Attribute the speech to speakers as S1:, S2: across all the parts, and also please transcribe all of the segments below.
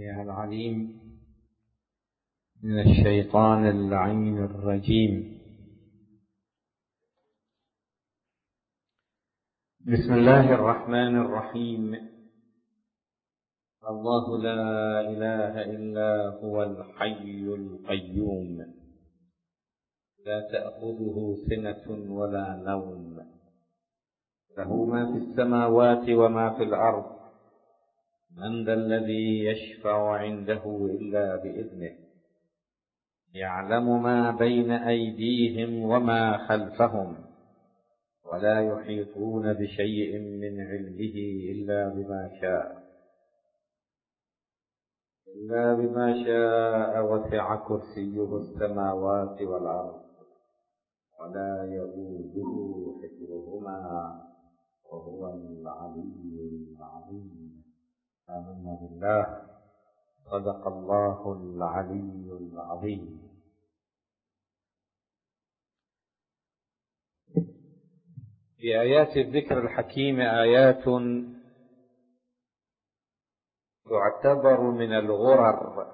S1: السميع العليم من الشيطان اللعين الرجيم. بسم الله الرحمن الرحيم. الله لا إله إلا هو الحي القيوم، لا تأخذه سنة ولا نوم، له ما في السماوات وما في الأرض، من ذا الذي يشفع عنده إلا بإذنه، يعلم ما بين أيديهم وما خلفهم، ولا يحيطون بشيء من علمه إلا بما شاء وسع كرسيه السماوات والأرض ولا يئوده حفظهما وهو العلي العظيم. آمنا بالله. صدق الله العلي العظيم. في آيات الذكر الحكيم آيات تعتبر من الغرر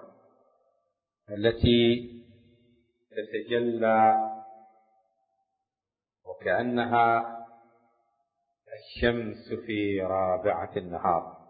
S1: التي تتجلى وكأنها الشمس في رابعة النهار.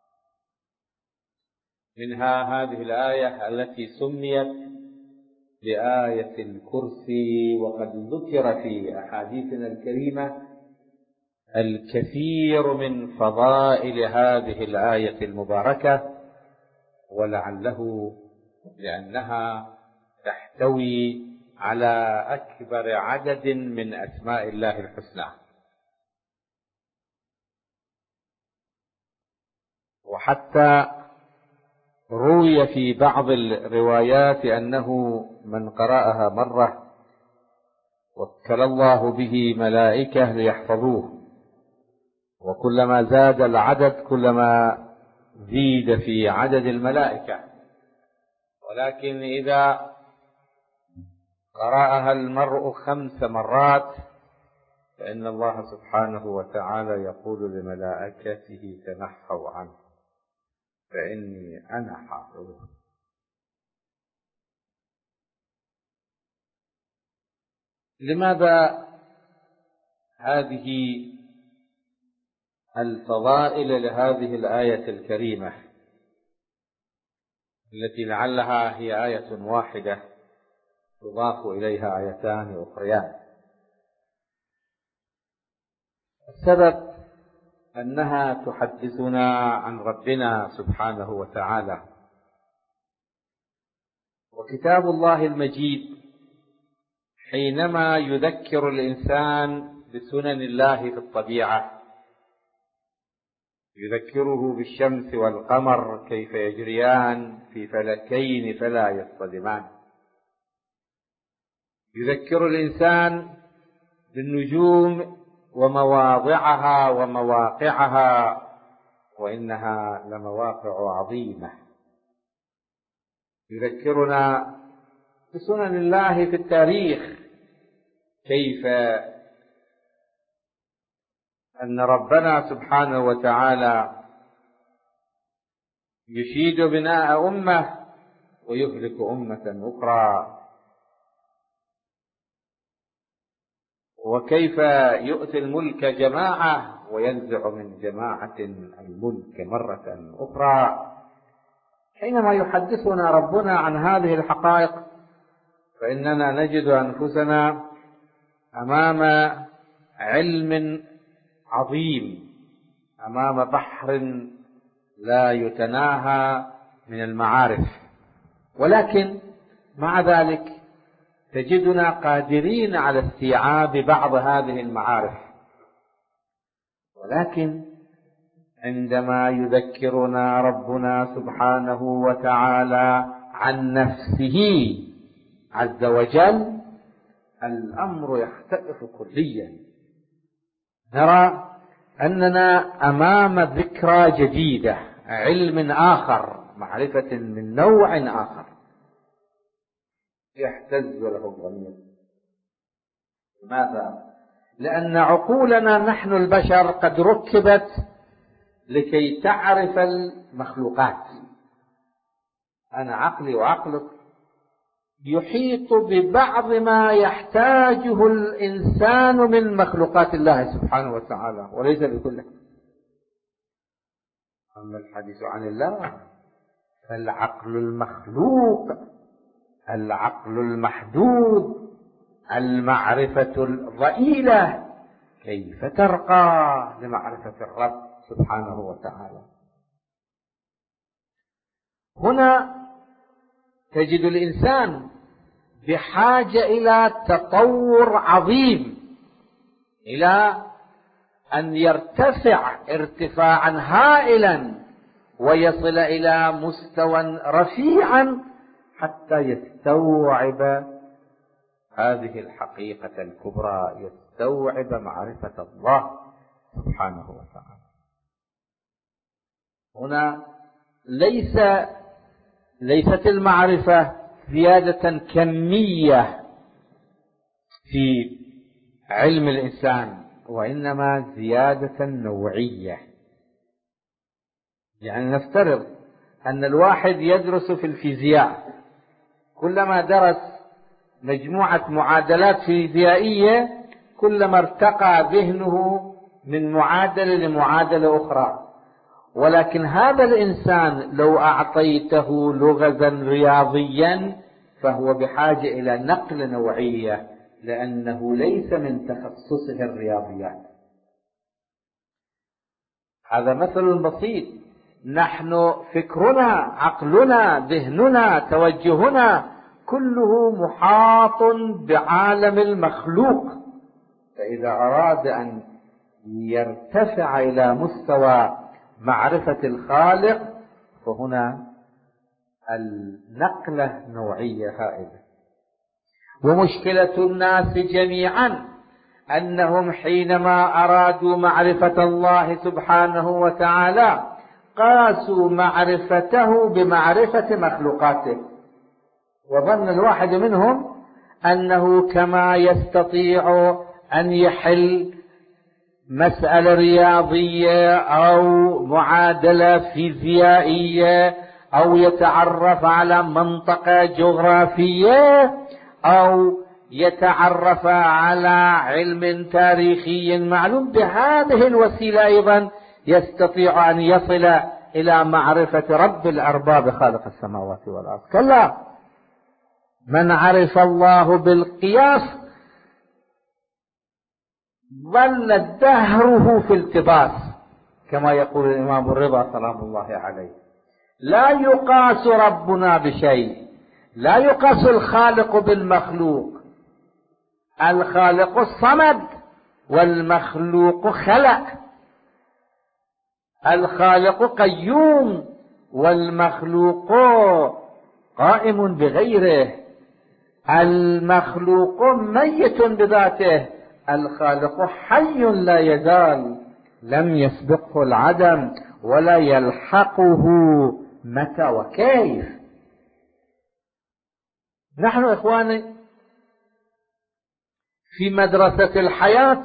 S1: منها هذه الآية التي سميت بآية الكرسي، وقد ذكر في أحاديثنا الكريمة الكثير من فضائل هذه الآية المباركة، ولعله لأنها تحتوي على أكبر عدد من أسماء الله الحسنى. وحتى روي في بعض الروايات أنه من قرأها مرة وكل الله به ملائكة ليحفظوه، وكلما زاد العدد كلما زيد في عدد الملائكة. ولكن إذا قرأها المرء 5 مرات فإن الله سبحانه وتعالى يقول لملائكته تنحوا عنه فإني أنا حافظه. لماذا هذه الفضائل لهذه الآية الكريمة التي لعلها هي آية واحدة تضاف إليها آيتان أخريان؟ السبب أنها تحدثنا عن ربنا سبحانه وتعالى. وكتاب الله المجيد حينما يذكر الإنسان بسنن الله في الطبيعة، يذكره بالشمس والقمر كيف يجريان في فلكين فلا يصطدمان، يذكر الإنسان بالنجوم ومواضعها ومواقعها، وإنها لمواقع عظيمة، يذكرنا بسنن الله في التاريخ، كيف أن ربنا سبحانه وتعالى يشيد بناء أمة ويهلك أمة أخرى، وكيف يؤتي الملك جماعة وينزع من جماعة الملك مرة أخرى. حينما يحدثنا ربنا عن هذه الحقائق فإننا نجد أنفسنا أمام علم عظيم، أمام بحر لا يتناهى من المعارف. ولكن مع ذلك تجدنا قادرين على استيعاب بعض هذه المعارف. ولكن عندما يذكرنا ربنا سبحانه وتعالى عن نفسه عز وجل الأمر يختلف كليا. نرى أننا أمام ذكرى جديدة، علم آخر، معرفة من نوع آخر يهتز له الضمير. لماذا؟ لأن عقولنا نحن البشر قد ركبت لكي تعرف المخلوقات، أنا عقلي وعقلك يحيط ببعض ما يحتاجه الإنسان من مخلوقات الله سبحانه وتعالى وليس بكله. أما الحديث عن الله فالعقل المخلوق، العقل المحدود، المعرفة الضئيلة، كيف ترقى لمعرفة الرب سبحانه وتعالى؟ هنا تجد الإنسان بحاجة إلى تطور عظيم، إلى أن يرتفع ارتفاعا هائلا ويصل إلى مستوى رفيعا حتى يستوعب هذه الحقيقة الكبرى، يستوعب معرفة الله سبحانه وتعالى. هنا ليست المعرفة زيادة كمية في علم الإنسان، وإنما زيادة نوعية. يعني نفترض أن الواحد يدرس في الفيزياء، كلما درس مجموعة معادلات فيزيائية كلما ارتقى ذهنه من معادلة لمعادلة أخرى. ولكن هذا الإنسان لو أعطيته لغزا رياضيا فهو بحاجة إلى نقل نوعية، لأنه ليس من تخصصه الرياضيات. هذا مثل بسيط. نحن فكرنا، عقلنا، ذهننا، توجهنا كله محاط بعالم المخلوق، فإذا أراد أن يرتفع إلى مستوى معرفة الخالق فهنا النقلة نوعية هائلة. ومشكلة الناس جميعا أنهم حينما أرادوا معرفة الله سبحانه وتعالى قاسوا معرفته بمعرفة مخلوقاته، وظن الواحد منهم أنه كما يستطيع أن يحل مسألة رياضية أو معادلة فيزيائية أو يتعرف على منطقة جغرافية أو يتعرف على علم تاريخي معلوم، بهذه الوسيلة أيضا يستطيع أن يصل إلى معرفة رب الأرباب خالق السماوات والأرض. كلا، من عرف الله بالقياس ظل دهره في التباس، كما يقول الإمام الرضا سلام الله عليه. لا يقاس ربنا بشيء، لا يقاس الخالق بالمخلوق. الخالق الصمد والمخلوق خلق، الخالق قيوم والمخلوق قائم بغيره، المخلوق ميت بذاته، الخالق حي لا يزال، لم يسبقه العدم ولا يلحقه متى وكيف. نحن إخواني في مدرسة الحياة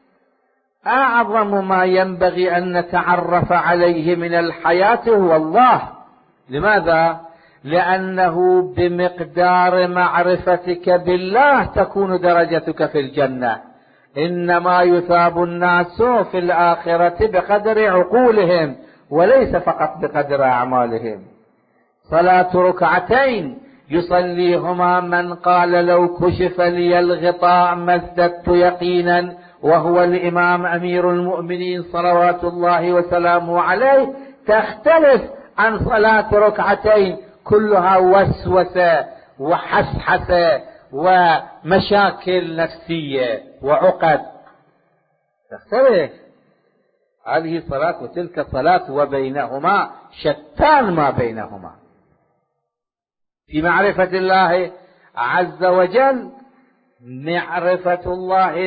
S1: أعظم ما ينبغي أن نتعرف عليه من الحياة هو الله. لماذا؟ لأنه بمقدار معرفتك بالله تكون درجتك في الجنة. إنما يثاب الناس في الآخرة بقدر عقولهم وليس فقط بقدر أعمالهم. صلاة ركعتين يصليهما من قال لو كشف لي الغطاء ما ازددت يقينا، وهو الإمام أمير المؤمنين صلوات الله وسلامه عليه، تختلف عن صلاة ركعتين كلها وسوسة وحسحسة ومشاكل نفسية وعقد. تختلف هذه صلاة وتلك صلاة، وبينهما شتان ما بينهما. في معرفة الله عز وجل معرفة الله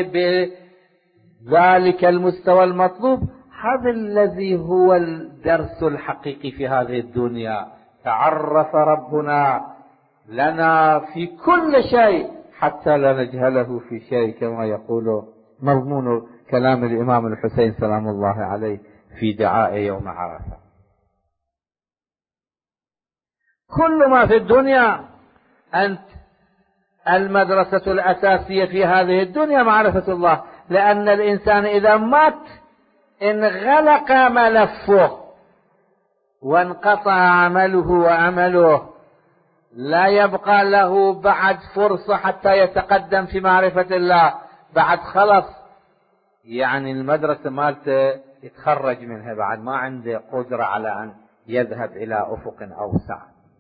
S1: بذلك المستوى المطلوب، هذا الذي هو الدرس الحقيقي في هذه الدنيا. تعرف ربنا لنا في كل شيء حتى لا نجهله في شيء، كما يقول مضمون كلام الإمام الحسين سلام الله عليه في دعاء يوم عرفة. كل ما في الدنيا أنت المدرسة الأساسية في هذه الدنيا معرفة الله، لأن الإنسان إذا مات انغلق ملفه وانقطع عمله وأمله، لا يبقى له بعد فرصة حتى يتقدم في معرفة الله. بعد خلص يعني المدرسة مالته يتخرج منها، بعد ما عنده قدرة على أن يذهب إلى أفق أوسع.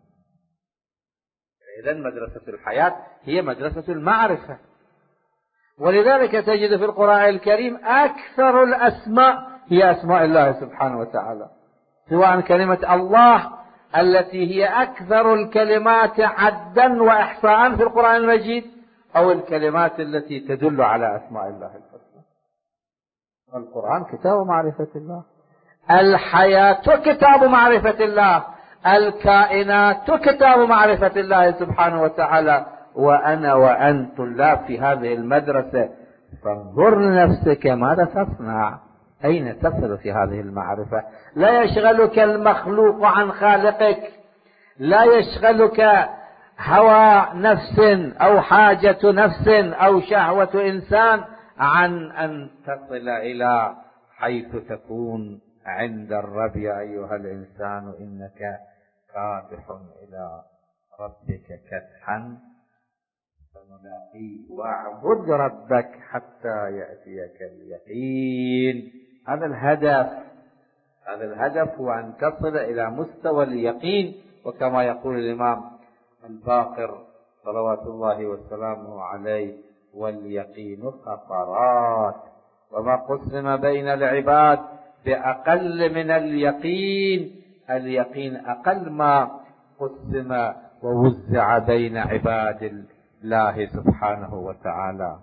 S1: إذن مدرسة الحياة هي مدرسة المعرفة. ولذلك تجد في القرآن الكريم أكثر الأسماء هي أسماء الله سبحانه وتعالى، سواء كلمة الله التي هي أكثر الكلمات عدا وإحصاء في القرآن المجيد، أو الكلمات التي تدل على أسماء الله الحسنى. القرآن كتاب معرفة الله، الحياة كتاب معرفة الله، الكائنات كتاب معرفة الله سبحانه وتعالى. وأنا وأنت طلاب في هذه المدرسة، فانظر لنفسك ماذا تصنع، أين تصل في هذه المعرفة. لا يشغلك المخلوق عن خالقك، لا يشغلك هوى نفس أو حاجة نفس أو شهوة إنسان عن أن تصل إلى حيث تكون عند الرب. يا أيها الإنسان إنك كادح إلى ربك كدحا فملاقيه واعبد ربك حتى يأتيك اليقين. هذا الهدف، هذا الهدف هو أن تصل إلى مستوى اليقين. وكما يقول الإمام الباقر صلوات الله وسلامه عليه: واليقين خطرات، وما قسم بين العباد بأقل من اليقين. اليقين أقل ما قسم ووزع بين عباد الله سبحانه وتعالى.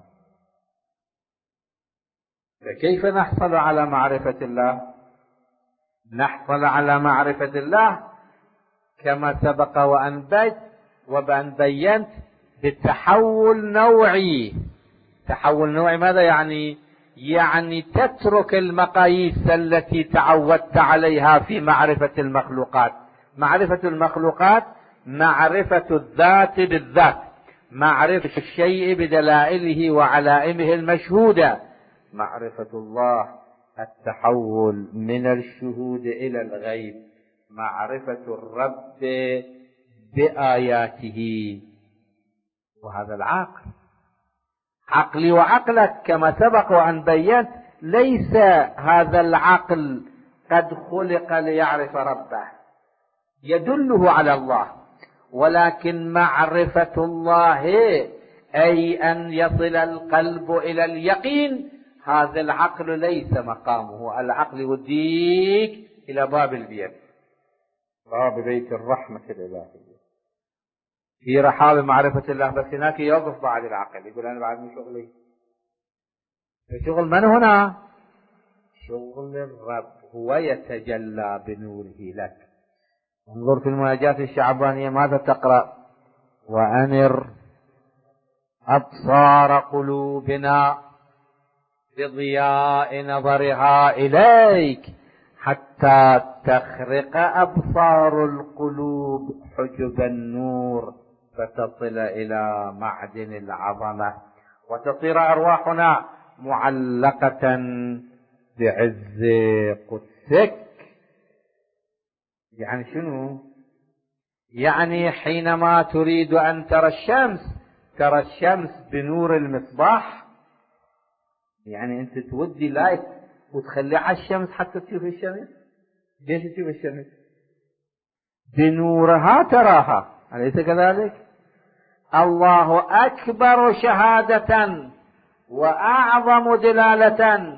S1: فكيف نحصل على معرفة الله؟ نحصل على معرفة الله كما سبق وأن بينت بالتحول نوعي. تحول نوعي ماذا يعني؟ يعني تترك المقاييس التي تعودت عليها في معرفة المخلوقات. معرفة المخلوقات معرفة الذات بالذات، معرفة الشيء بدلائله وعلائمه المشهودة. معرفة الله التحول من الشهود إلى الغيب، معرفة الرب بآياته. وهذا العقل، عقلي وعقلك كما سبق وأن بينت، ليس هذا العقل قد خلق ليعرف ربه، يدله على الله، ولكن معرفة الله أي أن يصل القلب إلى اليقين، هذا العقل ليس مقامه. العقل يوديك إلى باب البيت، باب بيت الرحمة الإلهية، في رحاب معرفة الله. بس هناك يوقف بعد العقل، يقول أنا بعد من شغلي. شغل من هنا؟ شغل الرب، هو يتجلى بنوره لك. انظر في المناجاة الشعبانية ماذا تقرأ: وأنر أبصار قلوبنا بضياء نظرها إليك حتى تخرق أبصار القلوب حجب النور فتصل إلى معدن العظمة وتصير أرواحنا معلقة بعز قدسك. يعني شنو؟ يعني حينما تريد أن ترى الشمس، ترى الشمس بنور المصباح. يعني أنت تودي لايت وتخلي على الشمس حتى تشوف الشمس. ليش تشوف الشمس؟ بنورها تراها، أليس كذلك؟ الله أكبر شهادة وأعظم دلالة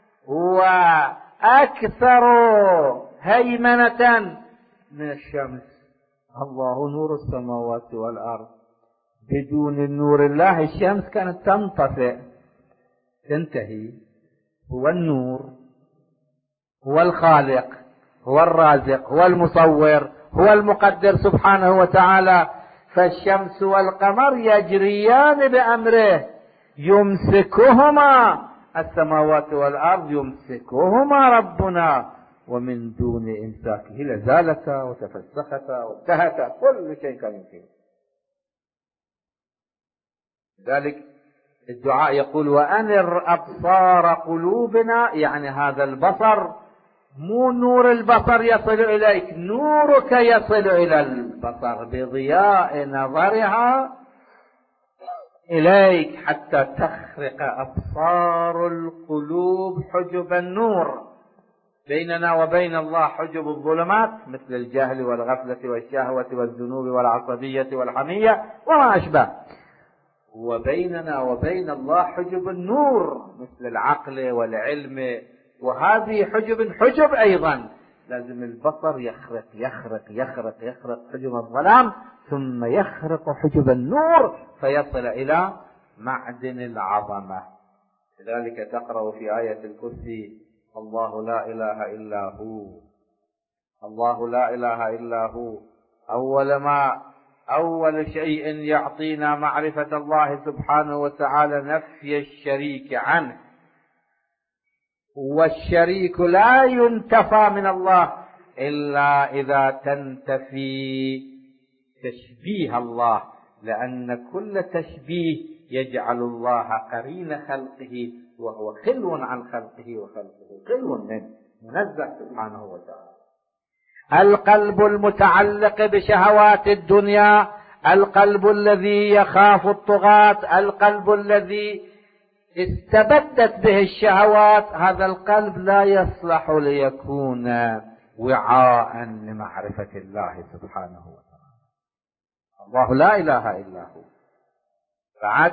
S1: وأكثر هيمنة من الشمس. الله نور السماوات والأرض، بدون النور الله الشمس كانت تنطفئ تنتهي. هو النور، هو الخالق، هو الرازق، هو المصور، هو المقدر سبحانه وتعالى. فالشمس والقمر يجريان بأمره، يمسكهما السماوات والأرض، يمسكهما ربنا ومن دون إمساكه لزالت وتفسخت وانتهت، كل شيء كان يمكن. لذلك الدعاء يقول وأنر أبصار قلوبنا، يعني هذا البصر مو نور البصر يصل إليك، نورك يصل إلى البصر بضياء نظرها إليك حتى تخرق أبصار القلوب حجب النور. بيننا وبين الله حجب الظلمات مثل الجهل والغفلة والشهوة والذنوب والعصبية والحمية وما أشبه، وبيننا وبين الله حجب النور مثل العقل والعلم، وهذه حجب أيضا لازم البصر يخرق يخرق يخرق يخرق حجب الظلام، ثم يخرق حجب النور فيصل إلى معدن العظمة. لذلك تقرأ في آية الكرسي الله لا إله إلا هو، الله لا إله إلا هو. أول شيء يعطينا معرفة الله سبحانه وتعالى نفي الشريك عنه، والشريك لا ينتفى من الله إلا إذا تنتفي تشبيه الله، لأن كل تشبيه يجعل الله قرين خلقه وهو خلو عن خلقه وخلقه خلو منه، منزه سبحانه وتعالى. القلب المتعلق بشهوات الدنيا، القلب الذي يخاف الطغاة، القلب الذي استبدت به الشهوات، هذا القلب لا يصلح ليكون وعاء لمعرفة الله سبحانه وتعالى. الله لا إله إلا هو. بعد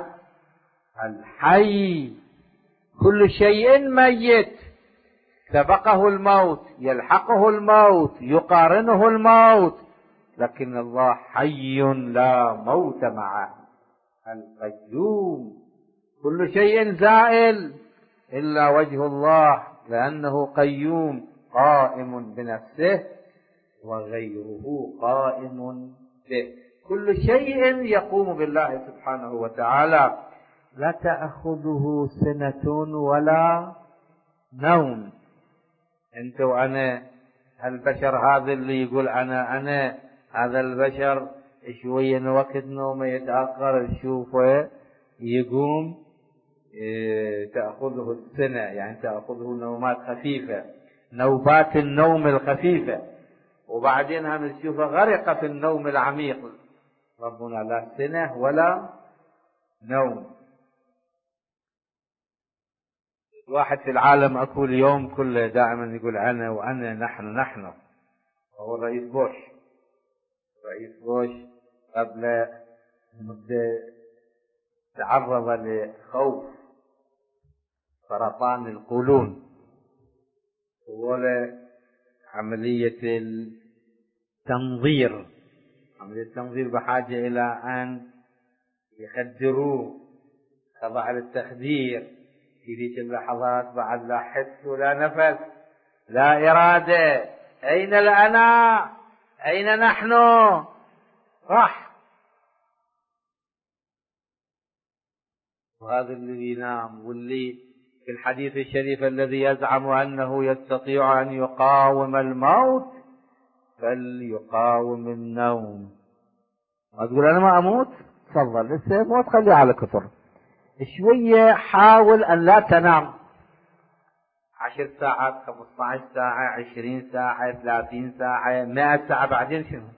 S1: الحي كل شيء ميت، سبقه الموت، يلحقه الموت، يقارنه الموت، لكن الله حي لا موت معه. القيوم كل شيء زائل إلا وجه الله، لأنه قيوم قائم بنفسه وغيره قائم به. كل شيء يقوم بالله سبحانه وتعالى، لا تأخذه سنة ولا نوم. أنت وأنا، البشر هذا اللي يقول أنا هذا البشر شوية وقت نومه يتأخر تشوفه يقوم تأخذه السنة، يعني تأخذه نومات خفيفة، نوبات النوم الخفيفة، وبعدين هم نشوفه غرق في النوم العميق. ربنا لا سنة ولا نوم. واحد في العالم أكو اليوم كله دائما يقول أنا وأنا نحن، وهو الرئيس بوش. رئيس بوش قبل مدة تعرض لخوف سرطان القولون، ولا عملية التنظير. عملية التنظير بحاجة إلى أن يخدروه، خضع للتخدير. في ذيك اللحظات بعد لا حس ولا نفس، لا إرادة. أين الأنا؟ أين نحن؟ راح. وهذا الذي ينام، واللي في الحديث الشريف الذي يزعم أنه يستطيع أن يقاوم الموت فليقاوم النوم. وتقول أنا ما أموت، تفضل لسه موت، خليه على كثر شوية. حاول أن لا تنام 10 ساعات، 15 ساعة، 20 ساعة، 30 ساعة، 100 ساعة، بعدين شنو؟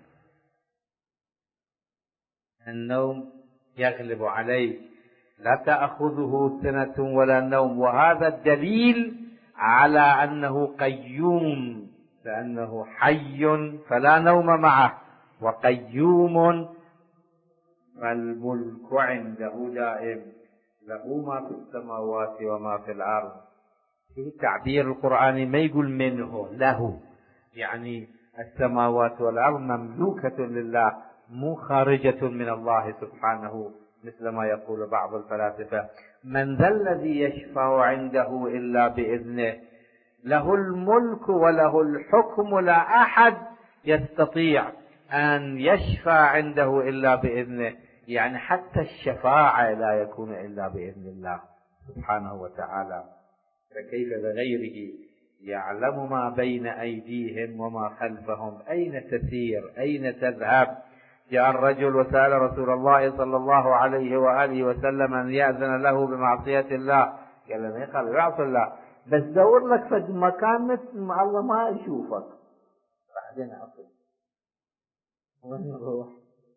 S1: النوم يغلب عليك. لا تأخذه سنة ولا نوم، وهذا الدليل على أنه قيوم، لأنه حي فلا نوم معه، وقيوم فالملك عنده دائم، له ما في السماوات وما في الأرض. في التعبير القرآني ما يقول منه، له، يعني السماوات والأرض مملوكة لله، مو خارجة من الله سبحانه مثل ما يقول بعض الفلاسفة. من ذا الذي يشفع عنده إلا بإذنه، له الملك وله الحكم، لا أحد يستطيع أن يشفع عنده إلا بإذنه، يعني حتى الشفاعة لا يكون إلا بإذن الله سبحانه وتعالى، فكيف بغيره؟ يعلم ما بين أيديهم وما خلفهم. أين تسير؟ أين تذهب؟ جاء الرجل وسأل رسول الله صلى الله عليه وآله وسلم أن يأذن له بمعصية الله، قال له قال يعصي الله، بس دور لك في مكان مثل ما الله ما يشوفك، بعدين أصل وين يروح؟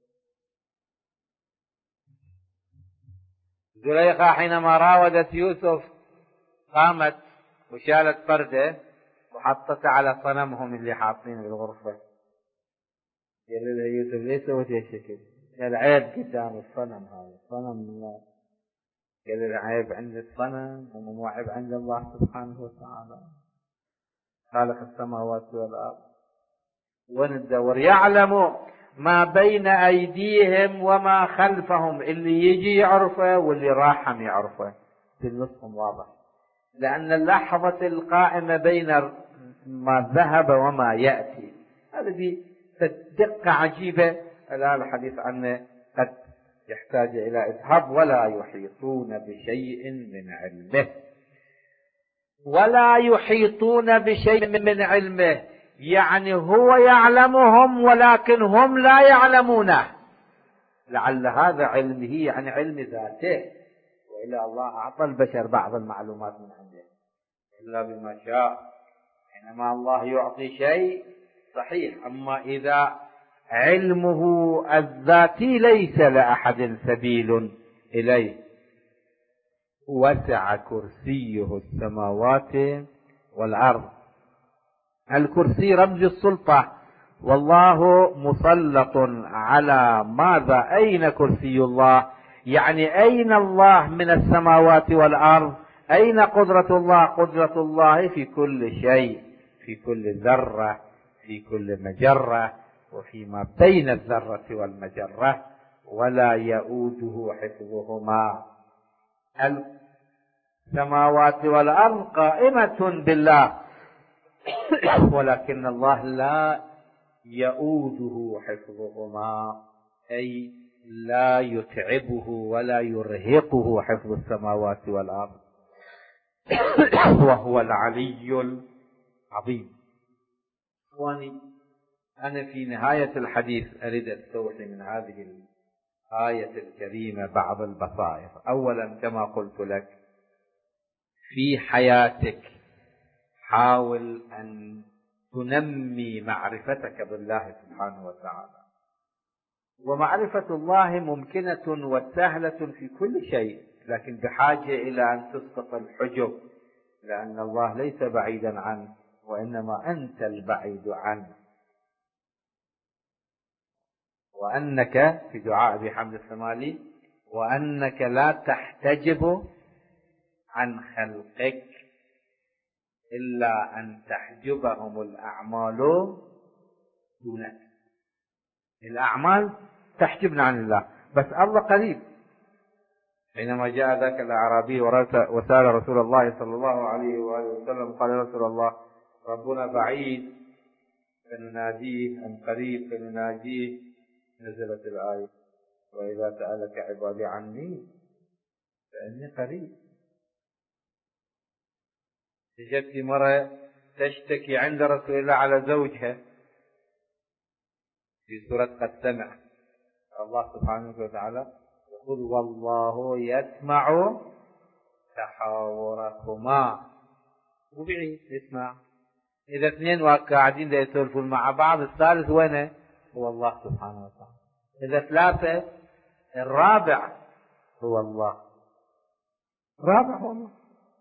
S1: زليخة حينما راودت يوسف قامت وشالت فردة وحطتها على صنمهم اللي حاطين بالغرفة. قال لها يوسف ليش سويت هالشكل؟ قال عيب قدام الصنم، هذا صنم الله. قال لها عيب عند الصنم ومو عيب عند الله سبحانه وتعالى خالق السماوات والأرض. وين الدور؟ يعلم ما بين أيديهم وما خلفهم، اللي يجي يعرفه واللي راحم يعرفه، بالنصهم واضح. لأن اللحظة القائمة بين ما ذهب وما يأتي هذه دقة عجيبة. الآن الحديث عنه قد يحتاج إلى إذهاب. ولا يحيطون بشيء من علمه، ولا يحيطون بشيء من علمه، يعني هو يعلمهم ولكن هم لا يعلمونه. لعل هذا علمه يعني علم ذاته، وإلا الله أعطى البشر بعض المعلومات من عنده إلا بما شاء. حينما الله يعطي شيء صحيح، أما إذا علمه الذاتي ليس لأحد سبيل إليه. وسع كرسيه السماوات والأرض. الكرسي رمز السلطة، والله مسلط على ماذا؟ أين كرسي الله؟ يعني أين الله من السماوات والأرض؟ أين قدرة الله؟ قدرة الله في كل شيء، في كل ذرة، في كل مجرة، وفيما بين الذرة والمجرة. ولا يؤوده حفظهما. السماوات والأرض قائمة بالله، ولكن الله لا يؤوده حفظهما، أي لا يتعبه ولا يرهقه حفظ السماوات والأرض. وهو العلي العظيم. إخواني، أنا في نهاية الحديث أريد أستوحي من هذه الآية الكريمة بعض البصائر. أولا، كما قلت لك، في حياتك حاول أن تنمي معرفتك بالله سبحانه وتعالى. ومعرفة الله ممكنة وسهلة في كل شيء، لكن بحاجة إلى أن تسقط الحجب، لأن الله ليس بعيدا عنه، وإنما أنت البعيد عنه. وأنك في دعاء أبي حمد الثمالي، وأنك لا تحتجب عن خلقك إلا أن تحجبهم الأعمال دونك. الأعمال تحجبنا عن الله، بس الله قريب. حينما جاء ذاك الأعرابي وسأل رسول الله صلى الله عليه وآله وسلم قال يا رسول الله ربنا بعيد فنناديه أم قريب فنناجيه؟ نزلت الآية وإذا سألك عبادي عني فإني قريب. جت مرة تشتكي عند رسول الله على زوجها في سورة قد سمع الله سبحانه وتعالى يقول والله يسمع تحاوركما. وبعيد يسمع. إذا اثنين قاعدين يسولفون مع بعض، الثالث وينه؟ هو الله سبحانه وتعالى. إذا ثلاثة، الرابع هو الله. رابع هو الله،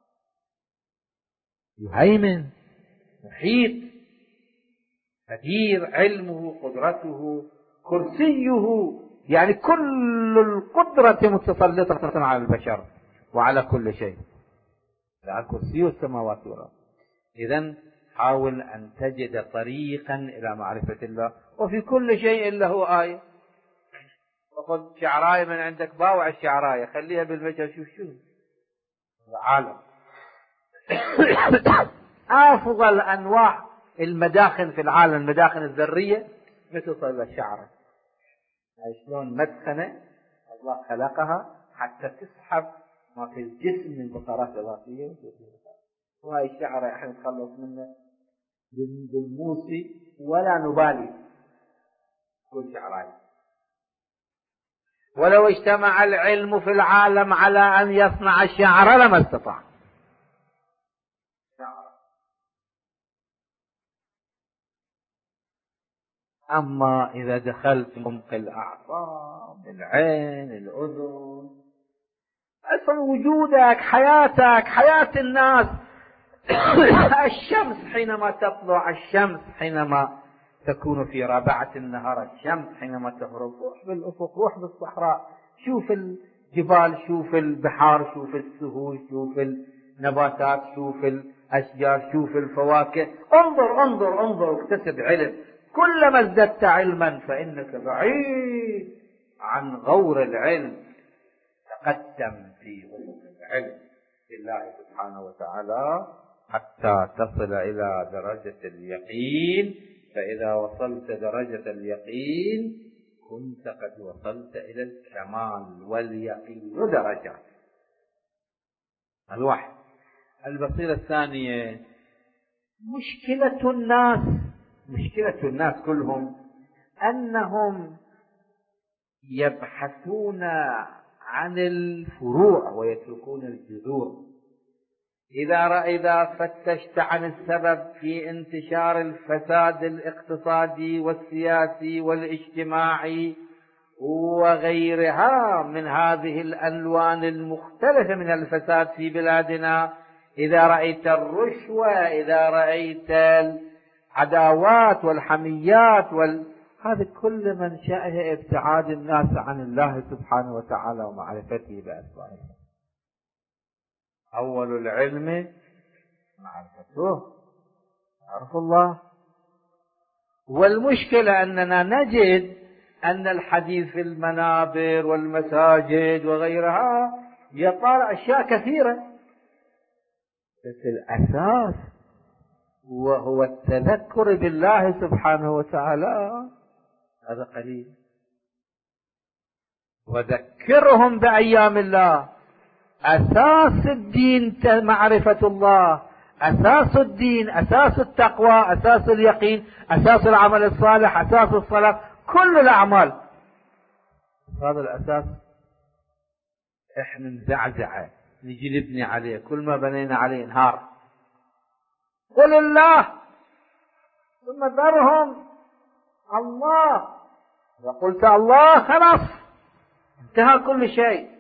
S1: يهيمن، محيط، قدير، علمه، قدرته، كرسيه، يعني كل القدرة متسلطة على البشر وعلى كل شيء. على كرسي السماوات والأرض. إذن حاول أن تجد طريقا إلى معرفة الله، وفي كل شيء له آية. وخذ شعراية من عندك، باوع الشعراية خليها بالمجال، شوف شو العالم. أفضل أنواع المداخن في العالم المداخن الذرية مثل صلة الشعر. شلون مدخنة الله خلقها حتى تسحب ما في الجسم من بخارات إضافية. وهاي الشعر احنا نتخلص منه بالموسي ولا نبالي كل شعراي. ولو اجتمع العلم في العالم على أن يصنع الشعر لما استطاع. أما إذا دخلت عمق الأعصاب، العين، الأذن، أصلا وجودك، حياتك، حياة الناس الشمس حينما تطلع، الشمس حينما تكون في رابعة النهار، الشمس حينما تغرب، روح بالأفق، روح بالصحراء، شوف الجبال، شوف البحار، شوف السهول، شوف النباتات، شوف الأشجار، شوف الفواكه، انظر انظر انظر، اكتسب علم. كلما ازددت علما فإنك بعيد عن غور العلم، تقدم في أفق العلم بالله سبحانه وتعالى حتى تصل إلى درجة اليقين. فإذا وصلت درجة اليقين كنت قد وصلت إلى الكمال، واليقين درجات. الواحد. البصيرة الثانية، مشكلة الناس كلهم أنهم يبحثون عن الفروع ويتركون الجذور. إذا فتشت عن السبب في انتشار الفساد الاقتصادي والسياسي والاجتماعي وغيرها من هذه الألوان المختلفة من الفساد في بلادنا، إذا رأيت الرشوة، إذا رأيت العداوات والحميات هذا كل منشأه ابتعاد الناس عن الله سبحانه وتعالى ومعرفته بأسمائه. أول العلم معرفته، عرف الله. والمشكلة أننا نجد أن الحديث في المنابر والمساجد وغيرها يطال أشياء كثيرة، بس الأساس وهو التذكر بالله سبحانه وتعالى هذا قليل. وذكرهم بأيام الله. أساس الدين معرفة الله، أساس الدين، أساس التقوى، أساس اليقين، أساس العمل الصالح، أساس الصلاة، كل الأعمال. هذا الأساس إحنا نزعزعه، نجي نبني عليه، كل ما بنينا عليه انهار. قل الله ثم ذرهم. الله، إذا قلت الله خلاص انتهى كل شيء.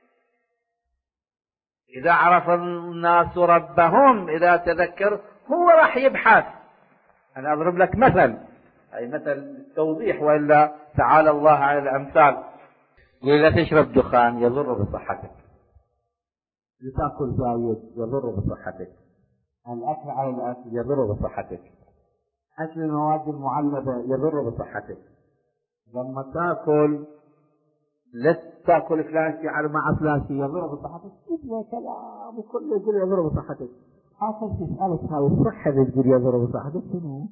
S1: إذا عرف الناس ربهم، إذا تذكر، هو راح يبحث. أنا أضرب لك مثل، أي مثل توضيح، وإلا تعالى الله على الأمثال. إذا تشرب دخان يضر بصحتك، إذا تأكل زايد يضر بصحتك، الأكل على الأكل يضر بصحتك، أكل المواد المعلبة يضر بصحتك. لما تأكل لا تأكل فلان شيء على مع فلان شيء يضر بصحتك، إذا كلام وكله يقول يضر بصحتك. حتى تسألك هاي الصحة اللي تقول يضر بصحتك شنو؟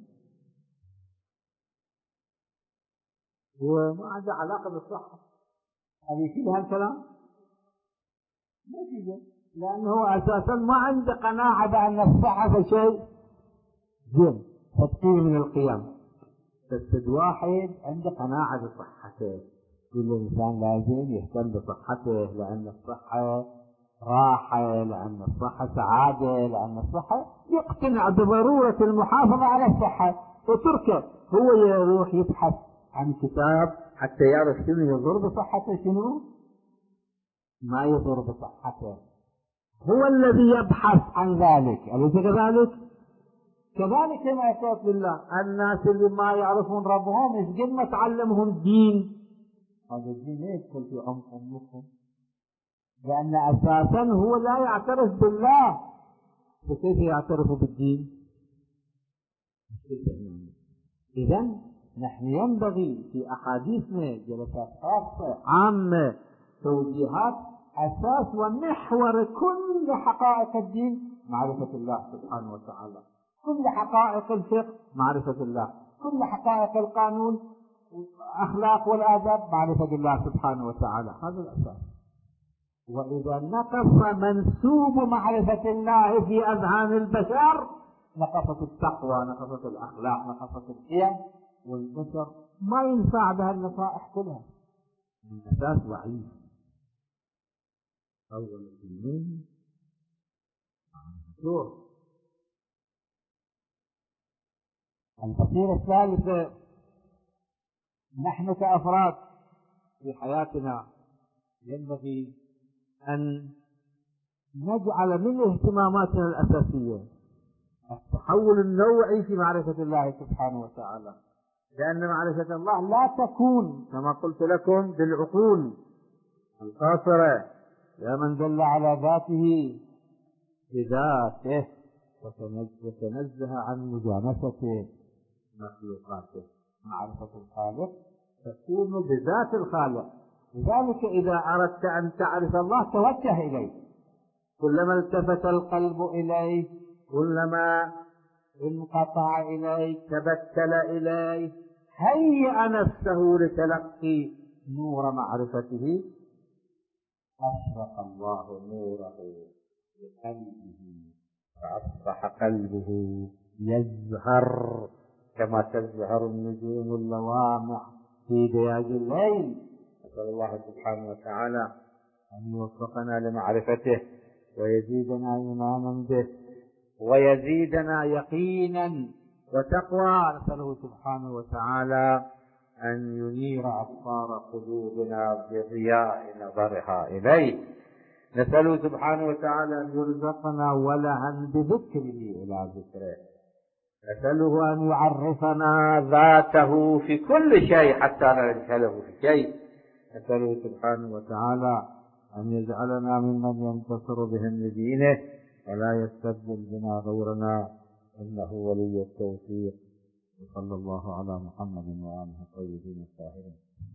S1: وما عنده علاقة بالصحة. هذا يفيد هالكلام؟ ما يفيده، لأنه أساسا ما عنده قناعة بأن الصحة شيء زين، تفكير من القيم. بس واحد عنده قناعة بصحته، كل إنسان لازم يهتم بصحته، لأن الصحة راحة، لأن الصحة سعادة، لأن الصحة يقتنع بضرورة المحافظة على الصحة وتركه. هو يروح يبحث عن كتاب حتى يعرف شنو يضر بصحته، شنو ما يضر بصحته. هو الذي يبحث عن ذلك، أليس كذلك؟ كذلك ما يقول لله، الناس اللي ما يعرفون ربهم إيش قد ما تعلمهم الدين، هذا الدين لا يدخل في عمق مخهم، لأن أساسا هو لا يعترف بالله، فكيف يعترف بالدين؟ إذن نحن ينبغي في أحاديثنا جلسات خاصة عامة توجيهات، أساس ومحور كل حقائق الدين معرفة الله سبحانه وتعالى، كل حقائق الفقه معرفة الله، كل حقائق القانون الأخلاق والآداب معرفة الله سبحانه وتعالى. هذا الأساس.
S2: وإذا نقص منسوب معرفة الله في أذهان البشر نقصت التقوى، نقصت الأخلاق، نقصت القيم، والبشر ما ينفع بها النصائح كلها، الأساس ضعيف. أول اثنين معرفته. الفصيلة الثالثة، نحن كأفراد في حياتنا ينبغي أن نجعل من اهتماماتنا الأساسية التحول النوعي في معرفة الله سبحانه وتعالى، لأن معرفة الله لا تكون كما قلت لكم بالعقول القاصرة، يا من دل على ذاته بذاته وتنزه عن مجانسة مخلوقاته. معرفة الخالق تكون بذات الخالق، لذلك إذا أردت أن تعرف الله توجه إليه، كلما التفت القلب إليه، كلما انقطع إليه، تبتل إليه، هيأ نفسه لتلقي نور معرفته، أشرق الله نوره بقلبه فأصبح قلبه يزهر كما تزهر النجوم اللوامع في بياض الليل. نسأل الله سبحانه وتعالى أن يوفقنا لمعرفته ويزيدنا إيمانا به ويزيدنا يقينا وتقوى. نسأله سبحانه وتعالى أن ينير أبصار قلوبنا بضياء نظرها إليه. نسأله سبحانه وتعالى أن يرزقنا ولها بذكره إلى ذكره. نسأله أن يعرفنا ذاته في كل شيء حتى لا نجهله في شيء. نسأله سبحانه وتعالى أن يجعلنا ممن ينتصر بهم لدينه ولا يستبدل بنا غيرنا، إنه ولي التوفيق. وصلى الله على محمد وآله الطيبين الطاهرين.